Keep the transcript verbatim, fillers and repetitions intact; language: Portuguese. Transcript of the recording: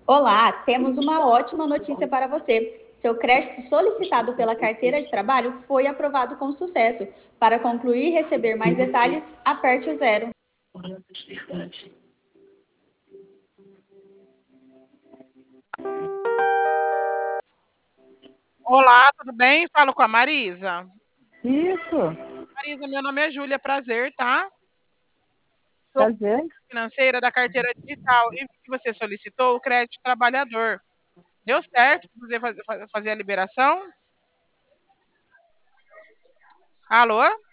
Olá, temos uma ótima notícia para você. Seu crédito solicitado pela carteira de trabalho foi aprovado com sucesso. Para concluir e receber mais detalhes, aperte o zero. Olá, tudo bem? Falo com a Marisa. Isso, Marisa, meu nome é Júlia, prazer, tá? Sou prazer. financeira da carteira digital e vi que você solicitou o crédito trabalhador. Deu certo para você faz- fa- fazer a liberação? Alô?